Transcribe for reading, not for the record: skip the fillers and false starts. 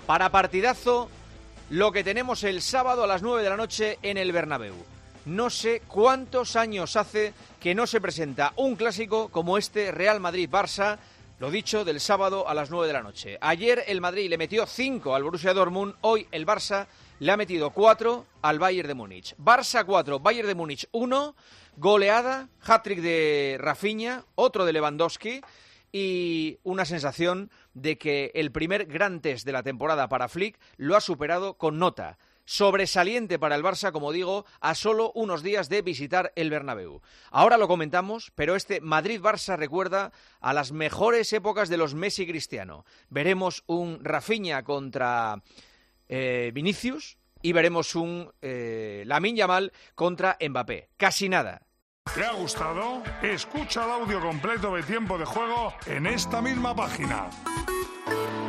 Para partidazo, lo que tenemos el sábado a las 9 de la noche en el Bernabéu. No sé cuántos años hace que no se presenta un clásico como este Real Madrid-Barça, lo dicho, del sábado a las 9 de la noche. Ayer el Madrid le metió 5 al Borussia Dortmund, hoy el Barça le ha metido 4 al Bayern de Múnich. Barça 4, Bayern de Múnich 1, goleada, hat-trick de Rafinha, otro de Lewandowski y una sensación de que el primer gran test de la temporada para Flick lo ha superado con nota. Sobresaliente para el Barça, como digo, a solo unos días de visitar el Bernabéu. Ahora lo comentamos, pero este Madrid-Barça recuerda a las mejores épocas de los Messi-Cristiano. Veremos un Rafinha contra Vinicius y veremos un Lamine Yamal contra Mbappé. Casi nada. ¿Te ha gustado? Escucha el audio completo de Tiempo de Juego en esta misma página.